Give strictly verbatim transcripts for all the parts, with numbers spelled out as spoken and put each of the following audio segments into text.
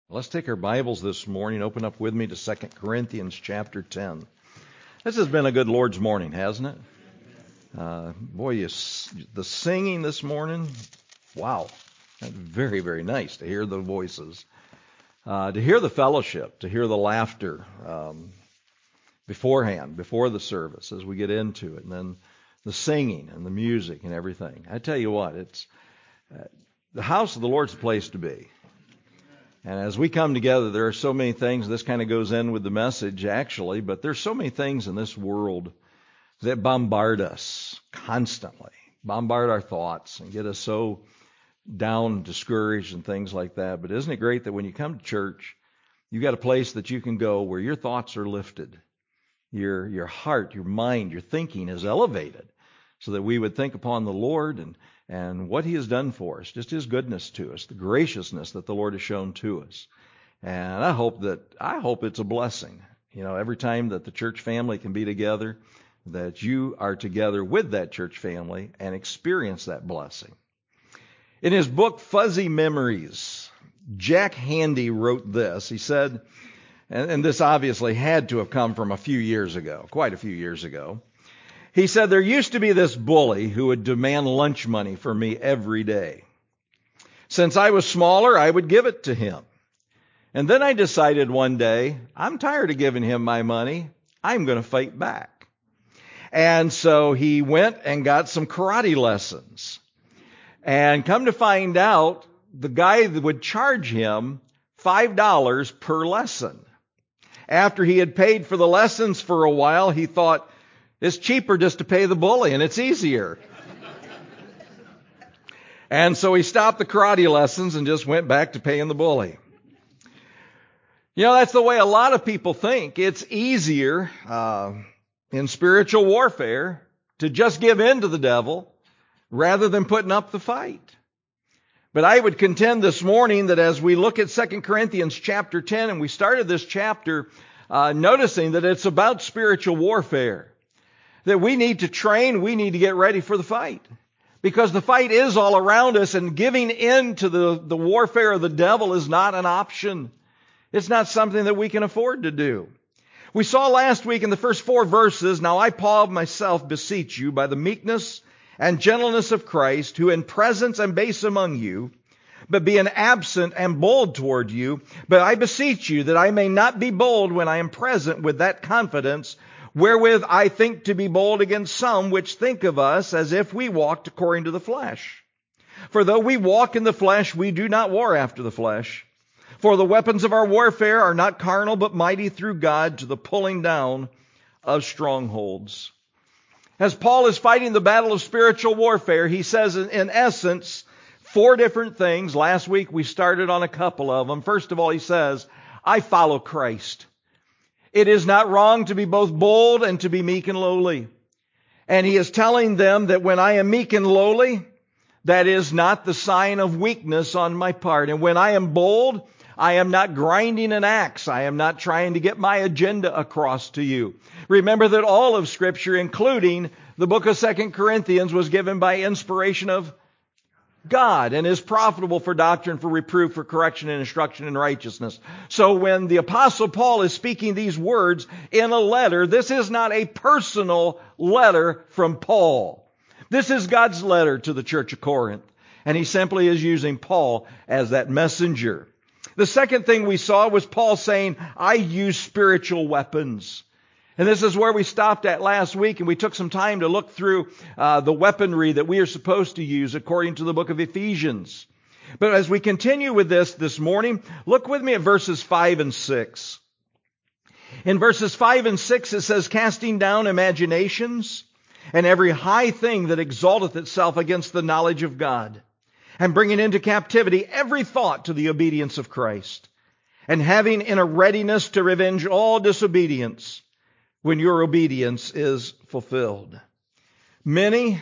Let's take our Bibles this morning. Open up with me to Second Corinthians chapter ten. This has been a good Lord's morning, hasn't it? Uh, boy, you, the singing this morning, wow. That's very, very nice to hear the voices. Uh, to hear the fellowship, to hear the laughter um, beforehand, before the service as we get into it. And then the singing and the music and everything. I tell you what, it's uh, the house of the Lord's a place to be. And as we come together, there are so many things. This kind of goes in with the message, actually, but there's so many things in this world that bombard us constantly, bombard our thoughts and get us so down, discouraged, and things like that. But isn't it great that when you come to church, you've got a place that you can go where your thoughts are lifted, your your heart, your mind, your thinking is elevated, so that we would think upon the Lord and and what He has done for us, just His goodness to us, the graciousness that the Lord has shown to us. And I hope that I hope it's a blessing. You know, every time that the church family can be together, that you are together with that church family and experience that blessing. In his book, Fuzzy Memories, Jack Handey wrote this. He said, and, and this obviously had to have come from a few years ago, quite a few years ago. He said, there used to be this bully who would demand lunch money for me every day. Since I was smaller, I would give it to him. And then I decided one day, I'm tired of giving him my money. I'm going to fight back. And so he went and got some karate lessons. And come to find out, the guy that would charge him five dollars per lesson. After he had paid for the lessons for a while, he thought, it's cheaper just to pay the bully, and it's easier. And so he stopped the karate lessons and just went back to paying the bully. You know, that's the way a lot of people think. It's easier uh, in spiritual warfare to just give in to the devil rather than putting up the fight. But I would contend this morning that as we look at Second Corinthians chapter ten, and we started this chapter uh, noticing that it's about spiritual warfare, that we need to train, we need to get ready for the fight. Because the fight is all around us, and giving in to the, the warfare of the devil is not an option. It's not something that we can afford to do. We saw last week in the first four verses, now I, Paul, myself beseech you by the meekness and gentleness of Christ, who in presence am base among you, but being absent am bold toward you. But I beseech you that I may not be bold when I am present with that confidence, wherewith I think to be bold against some which think of us as if we walked according to the flesh. For though we walk in the flesh, we do not war after the flesh. For the weapons of our warfare are not carnal, but mighty through God to the pulling down of strongholds. As Paul is fighting the battle of spiritual warfare, he says in essence four different things. Last week we started on a couple of them. First of all, he says, I follow Christ. It is not wrong to be both bold and to be meek and lowly. And he is telling them that when I am meek and lowly, that is not the sign of weakness on my part. And when I am bold, I am not grinding an axe. I am not trying to get my agenda across to you. Remember that all of Scripture, including the book of Second Corinthians, was given by inspiration of God and is profitable for doctrine, for reproof, for correction and instruction in righteousness. So when the Apostle Paul is speaking these words in a letter, this is not a personal letter from Paul. This is God's letter to the church of Corinth. And he simply is using Paul as that messenger. The second thing we saw was Paul saying, I use spiritual weapons. And this is where we stopped at last week, and we took some time to look through uh, the weaponry that we are supposed to use according to the book of Ephesians. But as we continue with this this morning, look with me at verses five and six. In verses five and six it says, casting down imaginations and every high thing that exalteth itself against the knowledge of God, and bringing into captivity every thought to the obedience of Christ, and having in a readiness to revenge all disobedience when your obedience is fulfilled. Many,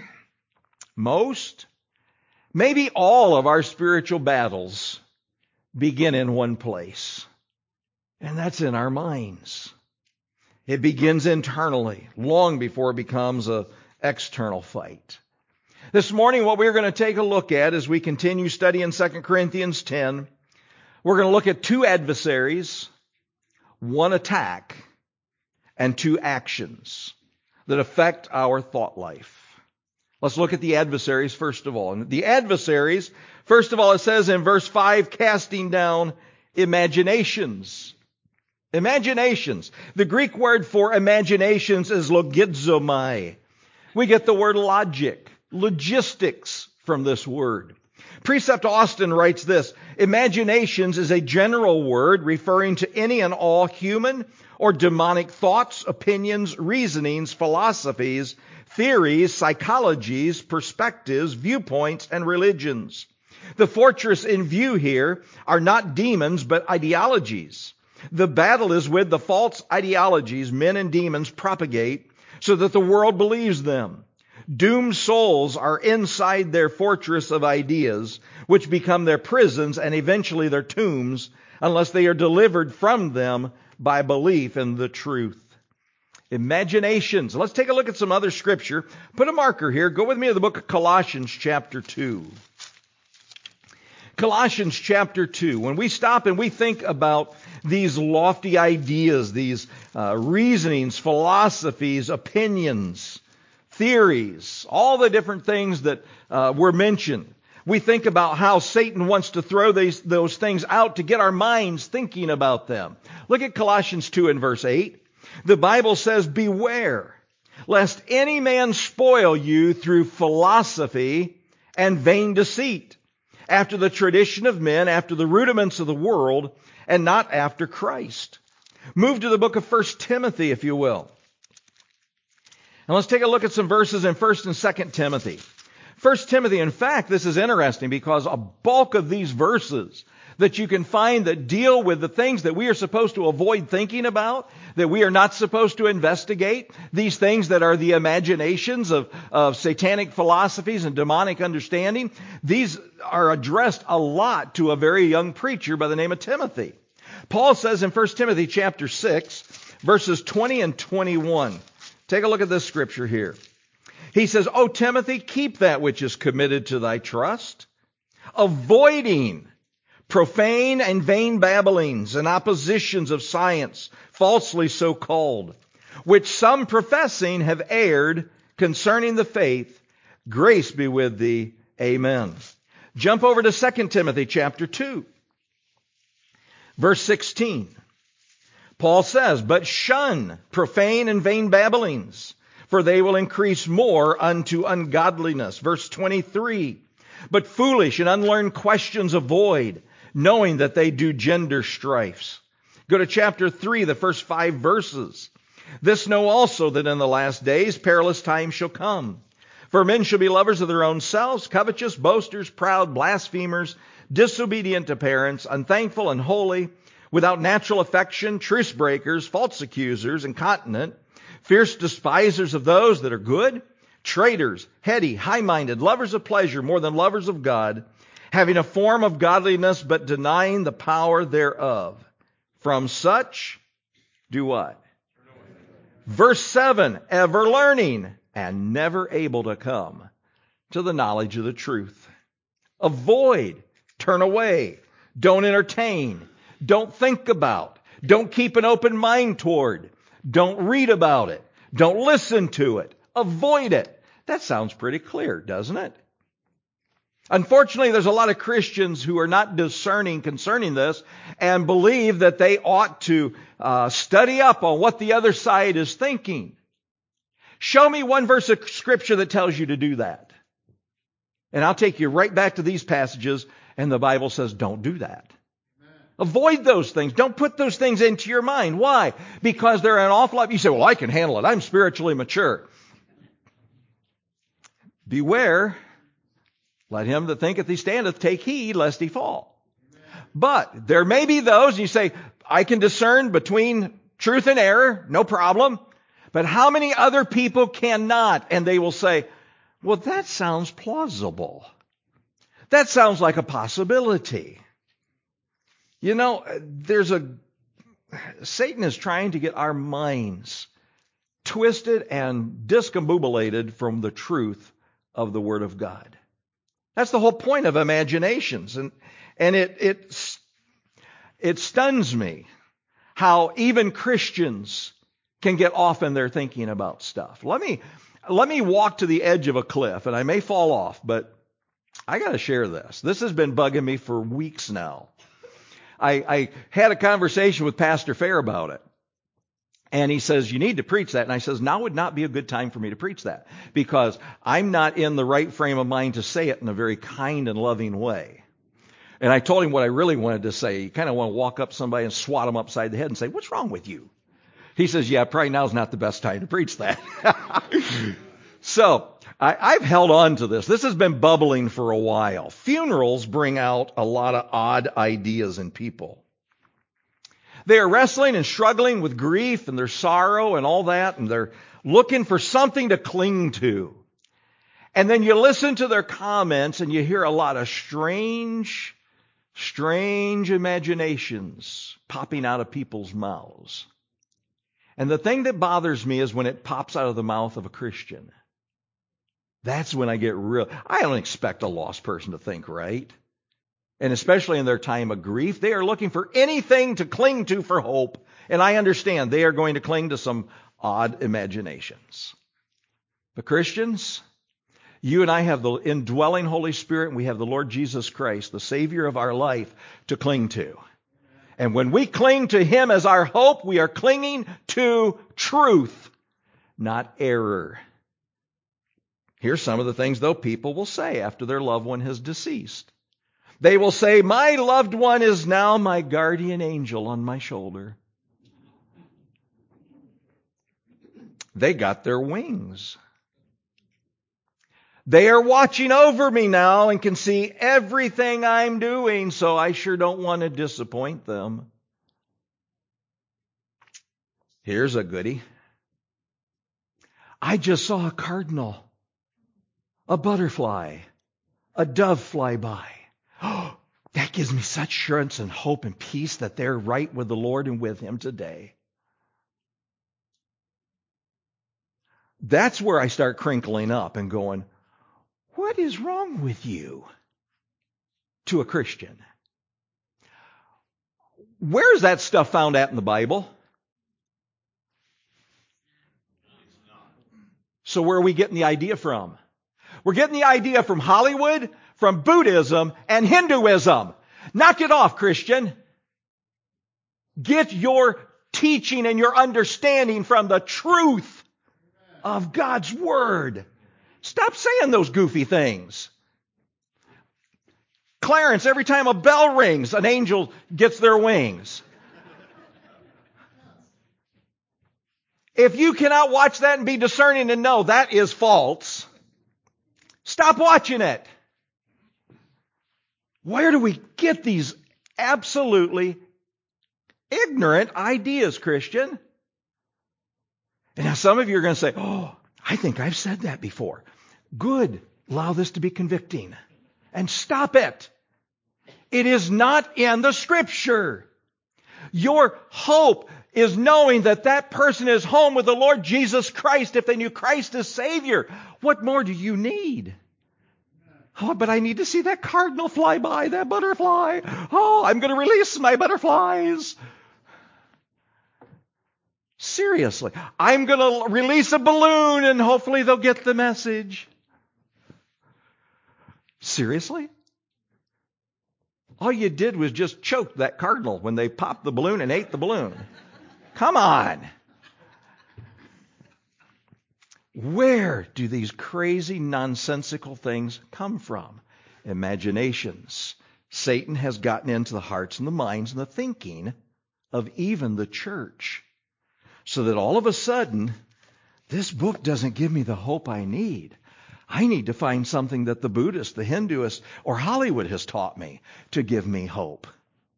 most, maybe all of our spiritual battles begin in one place, and that's in our minds. It begins internally, long before it becomes an external fight. This morning, what we're going to take a look at as we continue studying Second Corinthians ten, We're going to look at two adversaries, one attack, and two actions that affect our thought life. Let's look at the adversaries first of all. And the adversaries, first of all, it says in verse five, casting down imaginations. Imaginations. The Greek word for imaginations is logizomai. We get the word logic, logistics from this word. Precept Austin writes this: imaginations is a general word referring to any and all human or demonic thoughts, opinions, reasonings, philosophies, theories, psychologies, perspectives, viewpoints, and religions. The fortress in view here are not demons, but ideologies. The battle is with the false ideologies men and demons propagate so that the world believes them. Doomed souls are inside their fortress of ideas, which become their prisons and eventually their tombs, unless they are delivered from them by belief in the truth. Imaginations. Let's take a look at some other scripture. Put a marker here. Go with me to the book of Colossians chapter two. Colossians chapter two. When we stop and we think about these lofty ideas, these uh, reasonings, philosophies, opinions, theories, all the different things that uh, were mentioned, we think about how Satan wants to throw these, those things out to get our minds thinking about them. Look at Colossians two and verse eight. The Bible says, beware, lest any man spoil you through philosophy and vain deceit, after the tradition of men, after the rudiments of the world, and not after Christ. Move to the book of First Timothy, if you will. And let's take a look at some verses in First and Second Timothy. First Timothy, in fact, this is interesting because a bulk of these verses that you can find that deal with the things that we are supposed to avoid thinking about, that we are not supposed to investigate, these things that are the imaginations of, of satanic philosophies and demonic understanding, these are addressed a lot to a very young preacher by the name of Timothy. Paul says in First Timothy chapter six, verses twenty and twenty-one, take a look at this scripture here. He says, O Timothy, keep that which is committed to thy trust, avoiding profane and vain babblings and oppositions of science, falsely so called, which some professing have erred concerning the faith. Grace be with thee. Amen. Jump over to Second Timothy chapter two, verse sixteen. Paul says, but shun profane and vain babblings, for they will increase more unto ungodliness. Verse twenty-three, but foolish and unlearned questions avoid, knowing that they do gender strifes. Go to chapter three, the first five verses. This know also that in the last days perilous times shall come. For men shall be lovers of their own selves, covetous, boasters, proud, blasphemers, disobedient to parents, unthankful, unholy, without natural affection, truce breakers, false accusers, incontinent, fierce despisers of those that are good, traitors, heady, high-minded, lovers of pleasure more than lovers of God, having a form of godliness, but denying the power thereof. From such, do what? Verse seven, ever learning and never able to come to the knowledge of the truth. Avoid, turn away, don't entertain, don't think about, don't keep an open mind toward, don't read about it, don't listen to it, avoid it. That sounds pretty clear, doesn't it? Unfortunately, there's a lot of Christians who are not discerning concerning this and believe that they ought to uh, study up on what the other side is thinking. Show me one verse of Scripture that tells you to do that. And I'll take you right back to these passages, and the Bible says don't do that. Amen. Avoid those things. Don't put those things into your mind. Why? Because they're an awful lot. You say, well, I can handle it. I'm spiritually mature. Beware. Let him that thinketh he standeth take heed lest he fall. Amen. But there may be those, and you say, I can discern between truth and error, no problem. But how many other people cannot? And they will say, well, that sounds plausible. That sounds like a possibility. You know, there's a, Satan is trying to get our minds twisted and discombobulated from the truth of the Word of God. That's the whole point of imaginations. And, and it, it It stuns me how even Christians can get off in their thinking about stuff. Let me, let me walk to the edge of a cliff, and I may fall off, but I got to share this. This has been bugging me for weeks now. I, I had a conversation with Pastor Fair about it. And he says, you need to preach that. And I says, now would not be a good time for me to preach that, because I'm not in the right frame of mind to say it in a very kind and loving way. And I told him what I really wanted to say. You kind of want to walk up to somebody and swat them upside the head and say, what's wrong with you? He says, yeah, probably now's not the best time to preach that. So I, I've held on to this. This has been bubbling for a while. Funerals bring out a lot of odd ideas in people. They are wrestling and struggling with grief and their sorrow and all that, and they're looking for something to cling to. And then you listen to their comments and you hear a lot of strange, strange imaginations popping out of people's mouths. And the thing that bothers me is when it pops out of the mouth of a Christian. That's when I get real. I don't expect a lost person to think right. And especially in their time of grief, they are looking for anything to cling to for hope. And I understand they are going to cling to some odd imaginations. But Christians, you and I have the indwelling Holy Spirit, and we have the Lord Jesus Christ, the Savior of our life, to cling to. And when we cling to Him as our hope, we are clinging to truth, not error. Here's some of the things, though, people will say after their loved one has deceased. They will say, my loved one is now my guardian angel on my shoulder. They got their wings. They are watching over me now and can see everything I'm doing, so I sure don't want to disappoint them. Here's a goodie. I just saw a cardinal, a butterfly, a dove fly by. Oh, that gives me such assurance and hope and peace that they're right with the Lord and with Him today. That's where I start crinkling up and going, what is wrong with you? To a Christian. Where is that stuff found at in the Bible? So where are we getting the idea from? We're getting the idea from Hollywood, from Buddhism, and Hinduism. Knock it off, Christian. Get your teaching and your understanding from the truth of God's Word. Stop saying those goofy things. Clarence, every time a bell rings, an angel gets their wings. If you cannot watch that and be discerning and know that is false, stop watching it. Where do we get these absolutely ignorant ideas, Christian? And now some of you are going to say, oh, I think I've said that before. Good. Allow this to be convicting. And stop it. It is not in the Scripture. Your hope is knowing that that person is home with the Lord Jesus Christ if they knew Christ as Savior. What more do you need? Oh, but I need to see that cardinal fly by, that butterfly. Oh, I'm going to release my butterflies. Seriously, I'm going to release a balloon and hopefully they'll get the message. Seriously? All you did was just choke that cardinal when they popped the balloon and ate the balloon. Come on. Where do these crazy, nonsensical things come from? Imaginations. Satan has gotten into the hearts and the minds and the thinking of even the church. So that all of a sudden, this book doesn't give me the hope I need. I need to find something that the Buddhist, the Hinduist, or Hollywood has taught me to give me hope.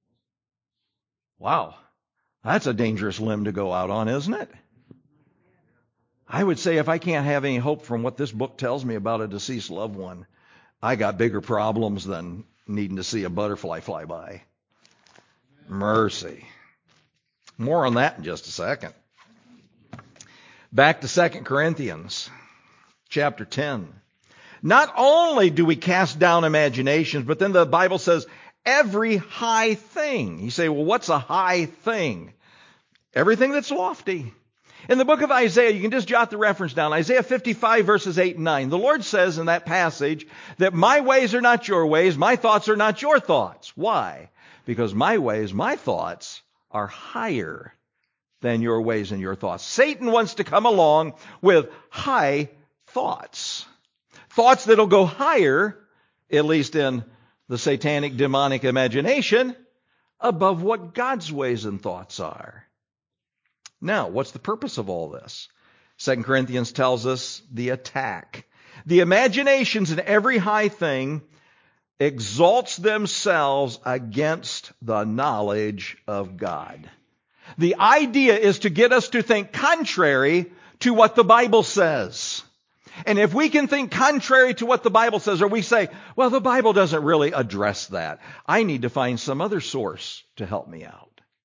Wow, that's a dangerous limb to go out on, isn't it? I would say if I can't have any hope from what this book tells me about a deceased loved one, I got bigger problems than needing to see a butterfly fly by. Mercy. More on that in just a second. Back to Second Corinthians chapter ten. Not only do we cast down imaginations, but then the Bible says, every high thing. You say, well, what's a high thing? Everything that's lofty. In the book of Isaiah, you can just jot the reference down. Isaiah fifty-five verses eight and nine. The Lord says in that passage that my ways are not your ways, my thoughts are not your thoughts. Why? Because my ways, my thoughts are higher than your ways and your thoughts. Satan wants to come along with high thoughts. Thoughts that'll go higher, at least in the satanic demonic imagination, above what God's ways and thoughts are. Now, what's the purpose of all this? Second Corinthians tells us the attack. The imaginations in every high thing exalts themselves against the knowledge of God. The idea is to get us to think contrary to what the Bible says. And if we can think contrary to what the Bible says, or we say, well, the Bible doesn't really address that, I need to find some other source to help me out,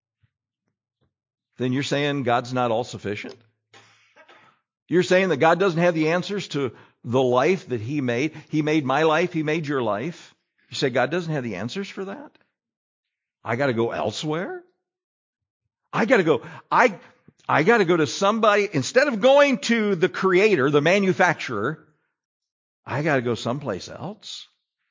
then you're saying God's not all sufficient? You're saying that God doesn't have the answers to the life that He made. He made my life. He made your life. You say God doesn't have the answers for that? I got to go elsewhere? I got to go, I, I got to go to somebody, instead of going to the creator, the manufacturer, I got to go someplace else?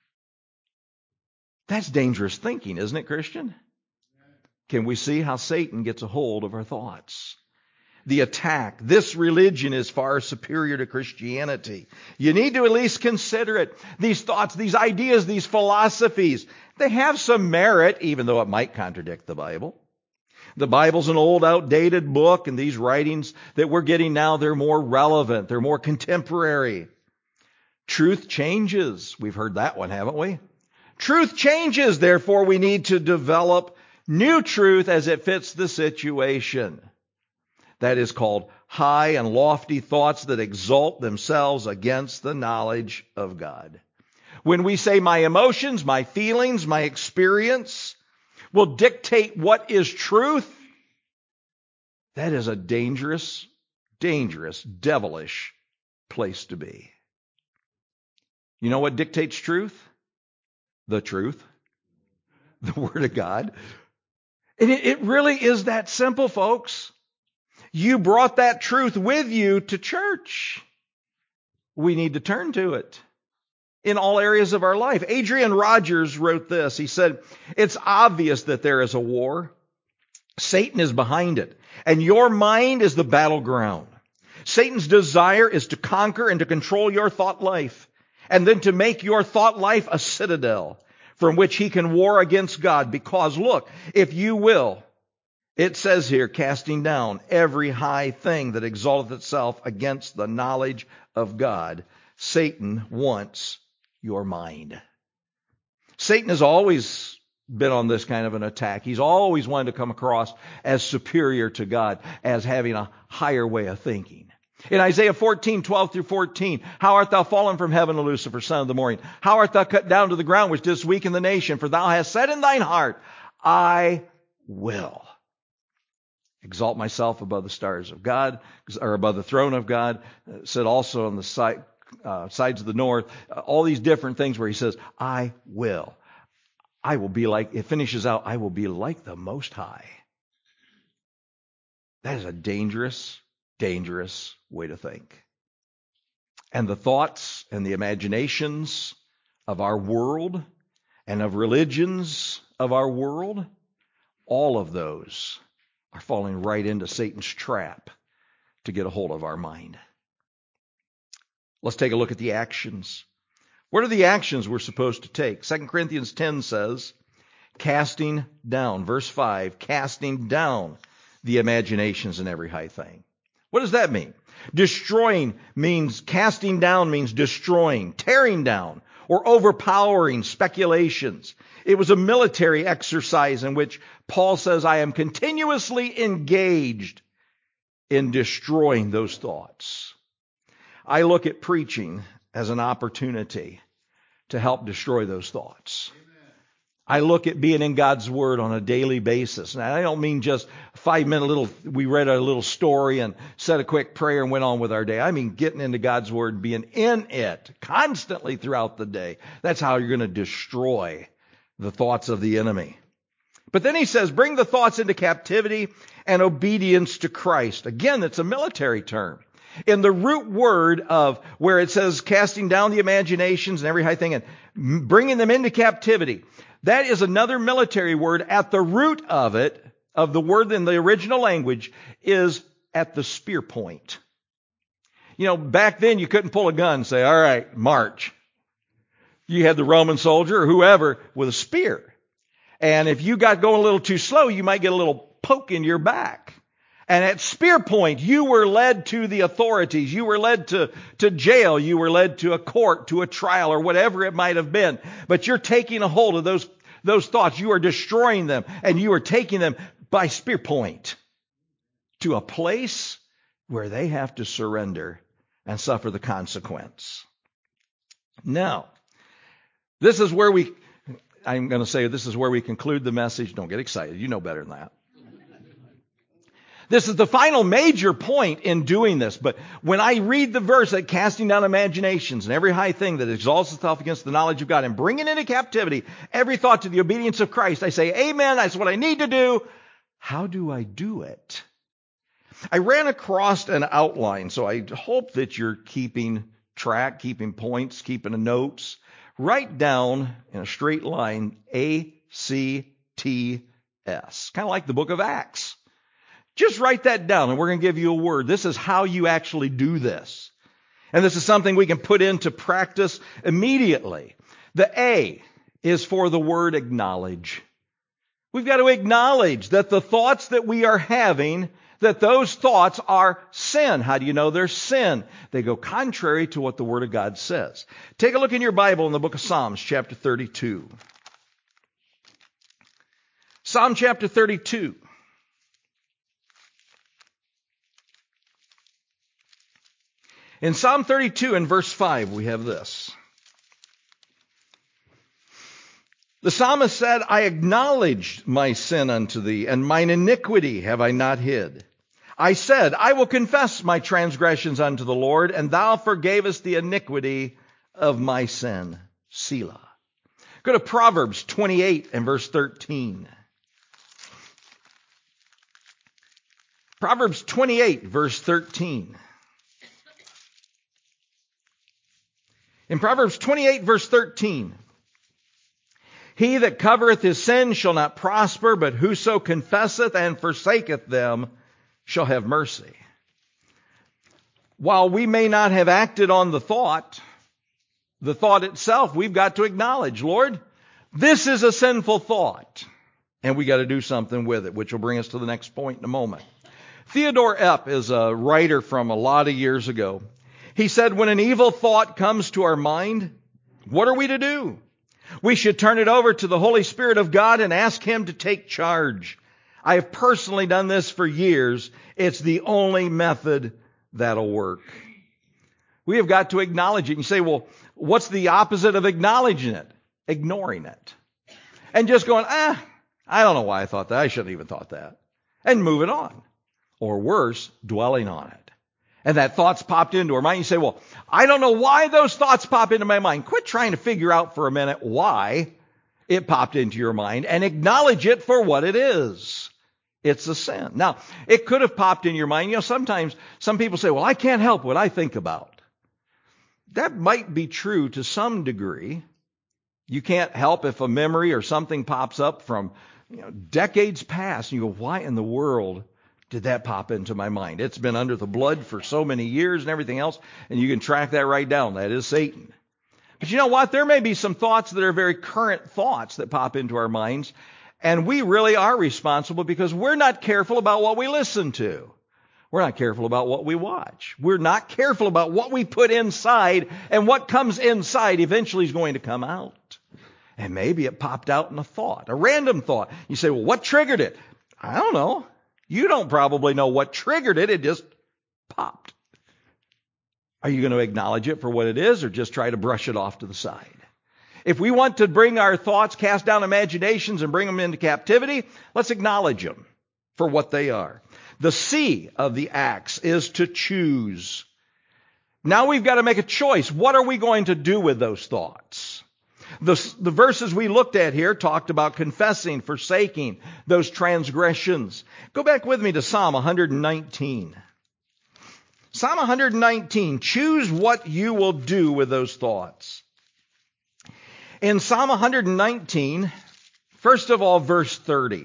That's dangerous thinking, isn't it, Christian? Can we see how Satan gets a hold of our thoughts? The attack. This religion is far superior to Christianity. You need to at least consider it. These thoughts, these ideas, these philosophies, they have some merit, even though it might contradict the Bible. The Bible's an old, outdated book, and these writings that we're getting now, they're more relevant. They're more contemporary. Truth changes. We've heard that one, haven't we? Truth changes. Therefore, we need to develop new truth as it fits the situation. That is called high and lofty thoughts that exalt themselves against the knowledge of God. When we say my emotions, my feelings, my experience will dictate what is truth, that is a dangerous, dangerous, devilish place to be. You know what dictates truth? The truth. The Word of God. And it, it really is that simple, folks. You brought that truth with you to church. We need to turn to it in all areas of our life. Adrian Rogers wrote this. He said, it's obvious that there is a war. Satan is behind it, and your mind is the battleground. Satan's desire is to conquer and to control your thought life, and then to make your thought life a citadel from which he can war against God. Because look, if you will, it says here, casting down every high thing that exalteth itself against the knowledge of God. Satan wants your mind. Satan has always been on this kind of an attack. He's always wanted to come across as superior to God, as having a higher way of thinking. In Isaiah fourteen, twelve through fourteen, how art thou fallen from heaven, O Lucifer, son of the morning? How art thou cut down to the ground, which didst weaken the nation? For thou hast said in thine heart, I will exalt myself above the stars of God, or above the throne of God. Uh, said also on the side, uh, sides of the north, uh, all these different things where he says, I will. I will be like, it finishes out, I will be like the Most High. That is a dangerous, dangerous way to think. And the thoughts and the imaginations of our world and of religions of our world, all of those are falling right into Satan's trap to get a hold of our mind. Let's take a look at the actions. What are the actions we're supposed to take? Second Corinthians ten says, casting down, verse five, casting down the imaginations and every high thing. What does that mean? Destroying means, casting down means destroying, tearing down, or overpowering speculations. It was a military exercise in which Paul says, I am continuously engaged in destroying those thoughts. I look at preaching as an opportunity to help destroy those thoughts. Amen. I look at being in God's Word on a daily basis. And I don't mean just five minute little, we read a little story and said a quick prayer and went on with our day. I mean getting into God's Word and being in it constantly throughout the day. That's how you're going to destroy the thoughts of the enemy. But then he says, bring the thoughts into captivity and obedience to Christ. Again, that's a military term. In the root word of where it says casting down the imaginations and every high thing and bringing them into captivity, that is another military word. At the root of it, of the word in the original language, is at the spear point. You know, back then you couldn't pull a gun and say, all right, march. You had the Roman soldier or whoever with a spear. And if you got going a little too slow, you might get a little poke in your back. And at spear point, you were led to the authorities. You were led to, to jail. You were led to a court, to a trial, or whatever it might have been. But you're taking a hold of those, those thoughts. You are destroying them, and you are taking them by spear point to a place where they have to surrender and suffer the consequence. Now, this is where we, I'm going to say this is where we conclude the message. Don't get excited. You know better than that. This is the final major point in doing this. But when I read the verse that casting down imaginations and every high thing that exalts itself against the knowledge of God and bringing into captivity every thought to the obedience of Christ, I say, amen, that's what I need to do. How do I do it? I ran across an outline, so I hope that you're keeping track, keeping points, keeping notes. Write down in a straight line A C T S, kind of like the book of Acts. Just write that down, and we're going to give you a word. This is how you actually do this. And this is something we can put into practice immediately. The A is for the word acknowledge. We've got to acknowledge that the thoughts that we are having, that those thoughts are sin. How do you know they're sin? They go contrary to what the Word of God says. Take a look in your Bible in the book of Psalms, chapter thirty-two. Psalm chapter thirty-two. In Psalm thirty-two and verse five, we have this. The psalmist said, I acknowledged my sin unto thee, and mine iniquity have I not hid. I said, I will confess my transgressions unto the Lord, and thou forgavest the iniquity of my sin. Selah. Go to Proverbs twenty-eight and verse thirteen. Proverbs twenty-eight, verse thirteen. In Proverbs twenty-eight, verse thirteen, he that covereth his sin shall not prosper, but whoso confesseth and forsaketh them shall have mercy. While we may not have acted on the thought, the thought itself, we've got to acknowledge, Lord, this is a sinful thought, and we got to do something with it, which will bring us to the next point in a moment. Theodore Epp is a writer from a lot of years ago. He said, when an evil thought comes to our mind, what are we to do? We should turn it over to the Holy Spirit of God and ask Him to take charge. I have personally done this for years. It's the only method that'll work. We have got to acknowledge it. You say, well, what's the opposite of acknowledging it? Ignoring it. And just going, ah, I don't know why I thought that. I shouldn't have even thought that. And moving on. Or worse, dwelling on it. And that thought's popped into our mind. You say, well, I don't know why those thoughts pop into my mind. Quit trying to figure out for a minute why it popped into your mind and acknowledge it for what it is. It's a sin. Now, it could have popped in your mind. You know, sometimes some people say, well, I can't help what I think about. That might be true to some degree. You can't help if a memory or something pops up from, you know, decades past. And you go, why in the world did that pop into my mind? It's been under the blood for so many years and everything else, and you can track that right down. That is Satan. But you know what? There may be some thoughts that are very current thoughts that pop into our minds, and we really are responsible because we're not careful about what we listen to. We're not careful about what we watch. We're not careful about what we put inside, and what comes inside eventually is going to come out. And maybe it popped out in a thought, a random thought. You say, well, what triggered it? I don't know. You don't probably know what triggered it. It just popped. Are you going to acknowledge it for what it is or just try to brush it off to the side? If we want to bring our thoughts, cast down imaginations, and bring them into captivity, let's acknowledge them for what they are. The C of the acts is to choose. Now we've got to make a choice. What are we going to do with those thoughts? The, the verses we looked at here talked about confessing, forsaking those transgressions. Go back with me to Psalm one nineteen. Psalm one nineteen, choose what you will do with those thoughts. In Psalm one nineteen, first of all, verse thirty.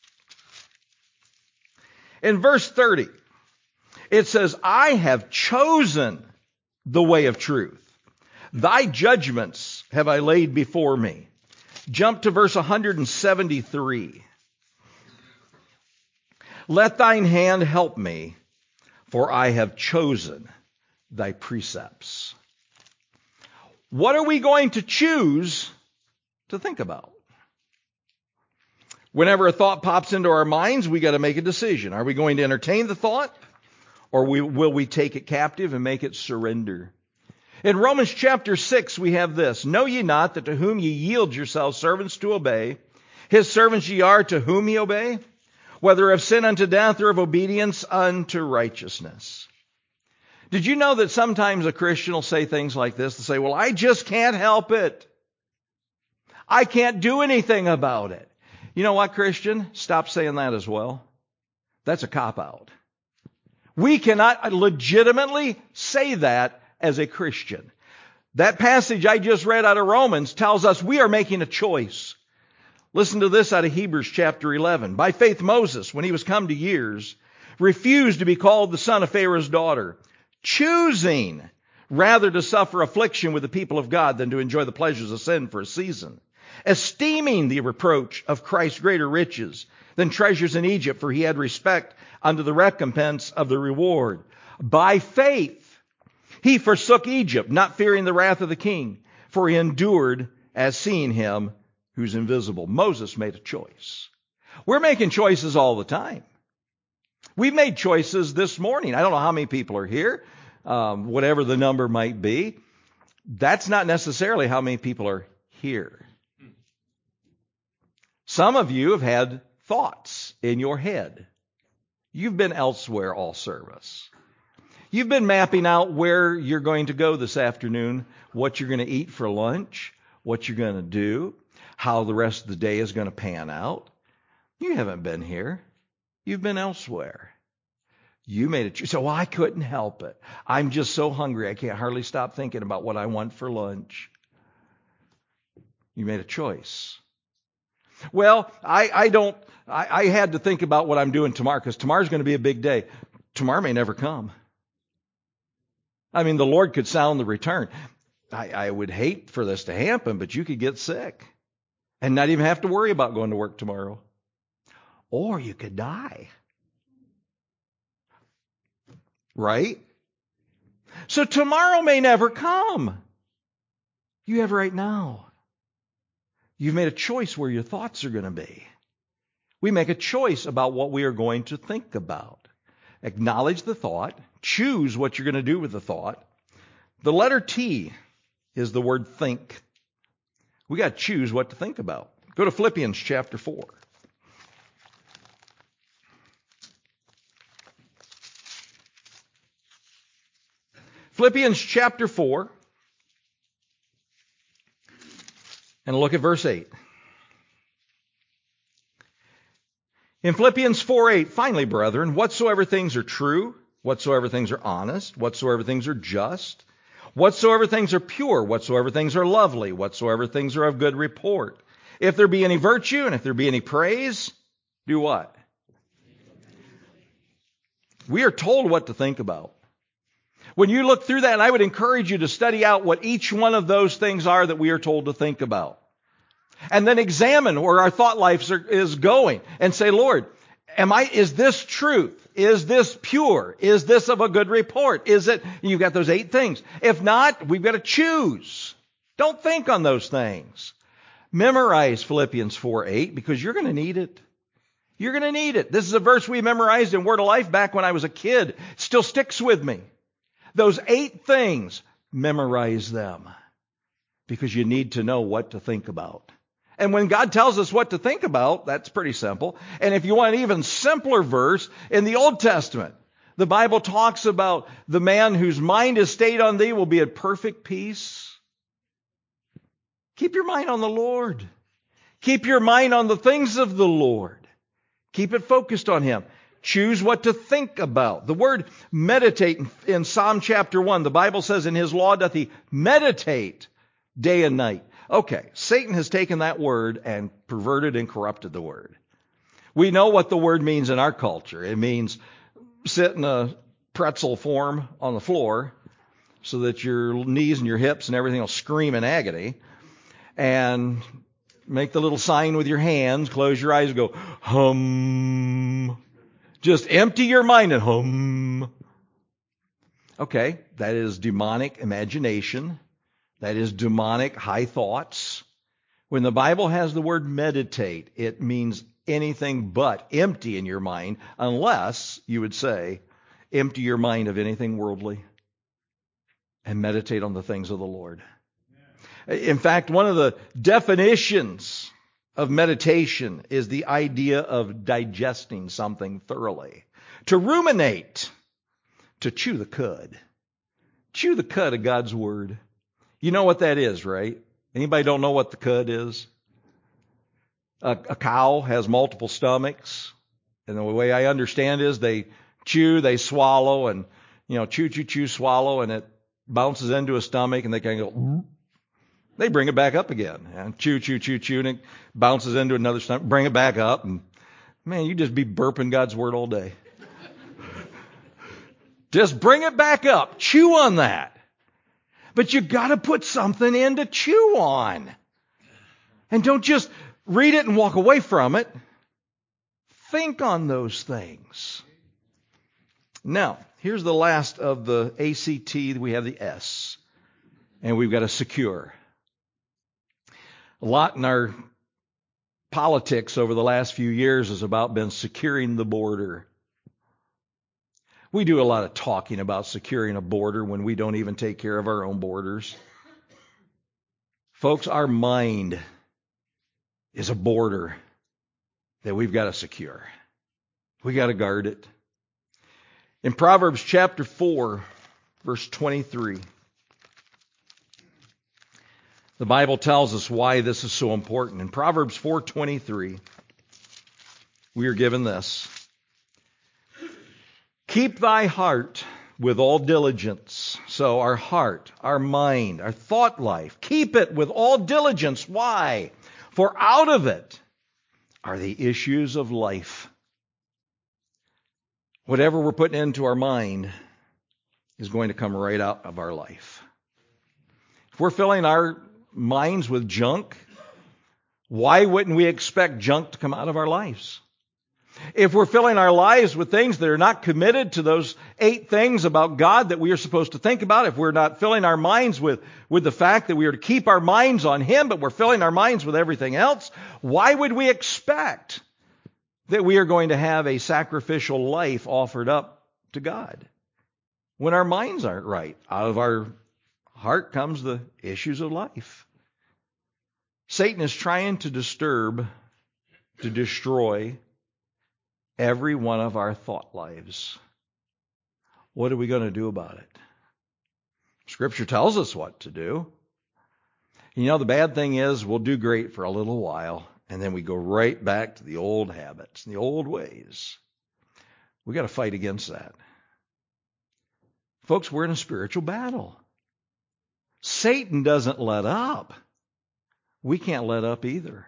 In verse thirty, it says, I have chosen the way of truth. Thy judgments have I laid before me. Jump to verse one seventy-three. Let thine hand help me, for I have chosen thy precepts. What are we going to choose to think about? Whenever a thought pops into our minds, we got to make a decision. Are we going to entertain the thought, or will we take it captive and make it surrender? In Romans chapter six, we have this. Know ye not that to whom ye yield yourselves servants to obey, his servants ye are to whom ye obey, whether of sin unto death or of obedience unto righteousness. Did you know that sometimes a Christian will say things like this? They'll say, well, I just can't help it. I can't do anything about it. You know what, Christian? Stop saying that as well. That's a cop-out. We cannot legitimately say that as a Christian. That passage I just read out of Romans tells us we are making a choice. Listen to this out of Hebrews chapter eleven. By faith Moses, when he was come to years, refused to be called the son of Pharaoh's daughter, choosing rather to suffer affliction with the people of God than to enjoy the pleasures of sin for a season, esteeming the reproach of Christ's greater riches than treasures in Egypt, for he had respect unto the recompense of the reward. By faith he forsook Egypt, not fearing the wrath of the king, for he endured as seeing him who's invisible. Moses made a choice. We're making choices all the time. We made choices this morning. I don't know how many people are here, um, whatever the number might be. That's not necessarily how many people are here. Some of you have had thoughts in your head. You've been elsewhere all service. You've been mapping out where you're going to go this afternoon, what you're going to eat for lunch, what you're going to do, how the rest of the day is going to pan out. You haven't been here. You've been elsewhere. You made a choice. So, well, I couldn't help it. I'm just so hungry. I can't hardly stop thinking about what I want for lunch. You made a choice. Well, I, I don't, I, I had to think about what I'm doing tomorrow because tomorrow's going to be a big day. Tomorrow may never come. I mean, the Lord could sound the return. I, I would hate for this to happen, but you could get sick and not even have to worry about going to work tomorrow. Or you could die. Right? So tomorrow may never come. You have right now. You've made a choice where your thoughts are going to be. We make a choice about what we are going to think about. Acknowledge the thought. Choose what you're going to do with the thought. The letter T is the word think. We got to choose what to think about. Go to Philippians chapter four. Philippians chapter four. And look at verse eight. In Philippians four eight, finally, brethren, whatsoever things are true, whatsoever things are honest, whatsoever things are just, whatsoever things are pure, whatsoever things are lovely, whatsoever things are of good report. If there be any virtue and if there be any praise, do what? We are told what to think about. When you look through that, and I would encourage you to study out what each one of those things are that we are told to think about. And then examine where our thought life is going and say, Lord, am I, is this truth? Is this pure? Is this of a good report? Is it, you've got those eight things. If not, we've got to choose. Don't think on those things. Memorize Philippians four eight because you're going to need it. You're going to need it. This is a verse we memorized in Word of Life back when I was a kid. It still sticks with me. Those eight things, memorize them because you need to know what to think about. And when God tells us what to think about, that's pretty simple. And if you want an even simpler verse, in the Old Testament, the Bible talks about the man whose mind is stayed on thee will be at perfect peace, Keep your mind on the Lord. Keep your mind on the things of the Lord. Keep it focused on Him. Choose what to think about. The word meditate in Psalm chapter one, the Bible says, in His law doth He meditate day and night. Okay, Satan has taken that word and perverted and corrupted the word. We know what the word means in our culture. It means sit in a pretzel form on the floor so that your knees and your hips and everything will scream in agony. And make the little sign with your hands, close your eyes and go, hum. Just empty your mind and hum. Okay, that is demonic imagination. That is demonic high thoughts. When the Bible has the word meditate, it means anything but empty in your mind, unless you would say, empty your mind of anything worldly and meditate on the things of the Lord. In fact, one of the definitions of meditation is the idea of digesting something thoroughly. To ruminate, to chew the cud. Chew the cud of God's Word. You know what that is, right? Anybody don't know what the cud is? A, a cow has multiple stomachs. And the way I understand is they chew, they swallow, and, you know, chew, chew, chew, swallow, and it bounces into a stomach, and they kind of go, they bring it back up again. And chew, chew, chew, chew, and it bounces into another stomach, bring it back up. And man, you just be burping God's Word all day. Just bring it back up. Chew on that. But you got to put something in to chew on. And don't just read it and walk away from it. Think on those things. Now, here's the last of the A C T. We have the S. And we've got to secure. A lot in our politics over the last few years has about been securing the border. We do a lot of talking about securing a border when we don't even take care of our own borders. Folks, our mind is a border that we've got to secure. We got to guard it. In Proverbs chapter four, verse twenty-three, the Bible tells us why this is so important. In Proverbs four twenty-three, we are given this. Keep thy heart with all diligence. So our heart, our mind, our thought life, keep it with all diligence. Why? For out of it are the issues of life. Whatever we're putting into our mind is going to come right out of our life. If we're filling our minds with junk, why wouldn't we expect junk to come out of our lives? If we're filling our lives with things that are not committed to those eight things about God that we are supposed to think about, if we're not filling our minds with, with the fact that we are to keep our minds on Him, but we're filling our minds with everything else, why would we expect that we are going to have a sacrificial life offered up to God when our minds aren't right? Out of our heart comes the issues of life. Satan is trying to disturb, to destroy every one of our thought lives. What are we going to do about it? Scripture tells us what to do. You know, the bad thing is we'll do great for a little while, and then we go right back to the old habits, the old ways. We got to fight against that. Folks, we're in a spiritual battle. Satan doesn't let up. We can't let up either.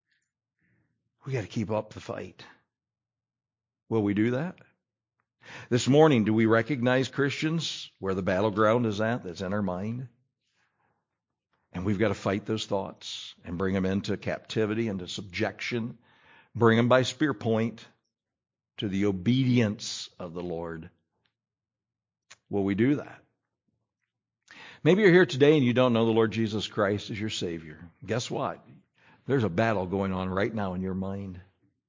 We got to keep up the fight. Will we do that? This morning, do we recognize, Christians, where the battleground is at that's in our mind? And we've got to fight those thoughts and bring them into captivity, into subjection. Bring them by spear point to the obedience of the Lord. Will we do that? Maybe you're here today and you don't know the Lord Jesus Christ as your Savior. Guess what? There's a battle going on right now in your mind.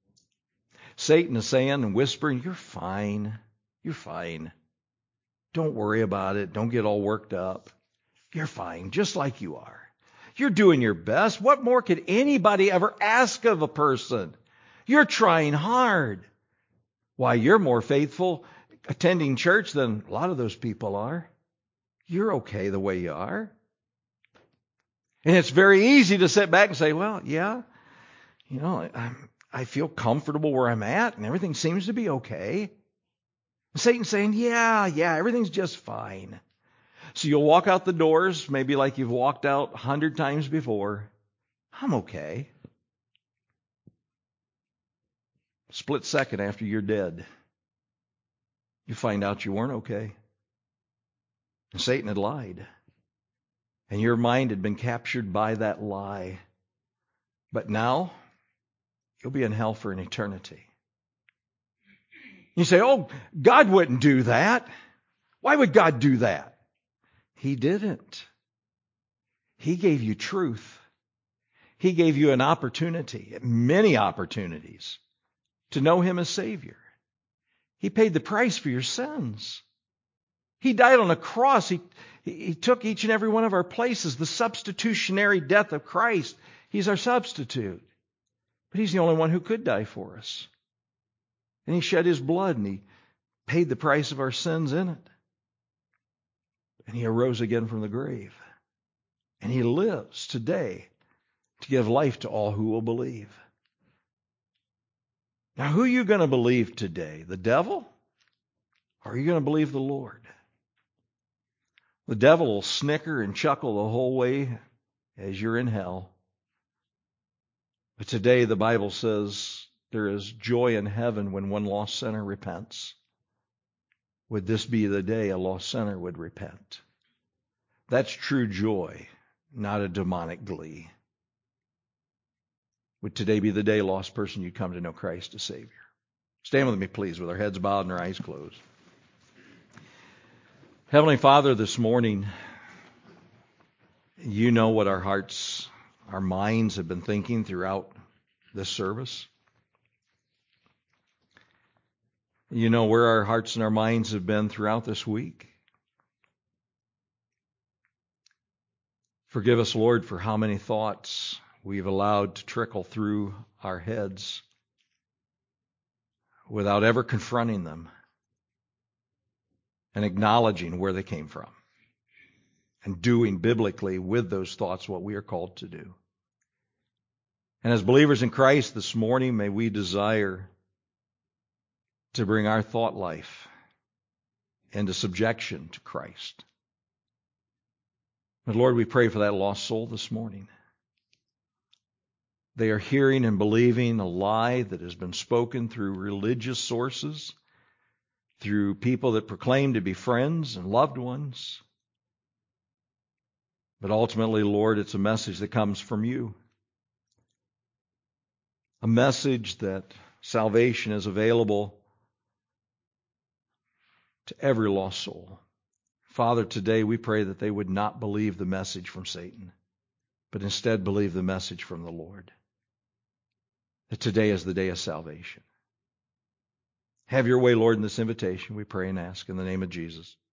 Satan is saying and whispering, you're fine. You're fine. Don't worry about it. Don't get all worked up. You're fine, just like you are. You're doing your best. What more could anybody ever ask of a person? You're trying hard. Why, you're more faithful attending church than a lot of those people are. You're okay the way you are. And it's very easy to sit back and say, well, yeah, you know, I, I feel comfortable where I'm at and everything seems to be okay. And Satan's saying, yeah, yeah, everything's just fine. So you'll walk out the doors, maybe like you've walked out a hundred times before. I'm okay. Split second after you're dead, you find out you weren't okay. And Satan had lied. And your mind had been captured by that lie. But now, you'll be in hell for an eternity. You say, oh, God wouldn't do that. Why would God do that? He didn't. He gave you truth. He gave you an opportunity, many opportunities, to know Him as Savior. He paid the price for your sins. He died on a cross. He, he took each and every one of our places. The substitutionary death of Christ. He's our substitute. But He's the only one who could die for us. And He shed His blood and He paid the price of our sins in it. And He arose again from the grave. And He lives today to give life to all who will believe. Now, who are you going to believe today? The devil? Or are you going to believe the Lord? The devil will snicker and chuckle the whole way as you're in hell. But today the Bible says there is joy in heaven when one lost sinner repents. Would this be the day a lost sinner would repent? That's true joy, not a demonic glee. Would today be the day, lost person, you come to know Christ as Savior? Stand with me, please, with our heads bowed and our eyes closed. Heavenly Father, this morning, you know what our hearts, our minds have been thinking throughout this service. You know where our hearts and our minds have been throughout this week. Forgive us, Lord, for how many thoughts we've allowed to trickle through our heads without ever confronting them and acknowledging where they came from and doing biblically with those thoughts what we are called to do. And as believers in Christ this morning, may we desire to bring our thought life into subjection to Christ. But Lord, we pray for that lost soul this morning. They are hearing and believing a lie that has been spoken through religious sources, through people that proclaim to be friends and loved ones. But ultimately, Lord, it's a message that comes from you. A message that salvation is available to every lost soul. Father, today we pray that they would not believe the message from Satan, but instead believe the message from the Lord. That today is the day of salvation. Have your way, Lord, in this invitation, we pray and ask in the name of Jesus.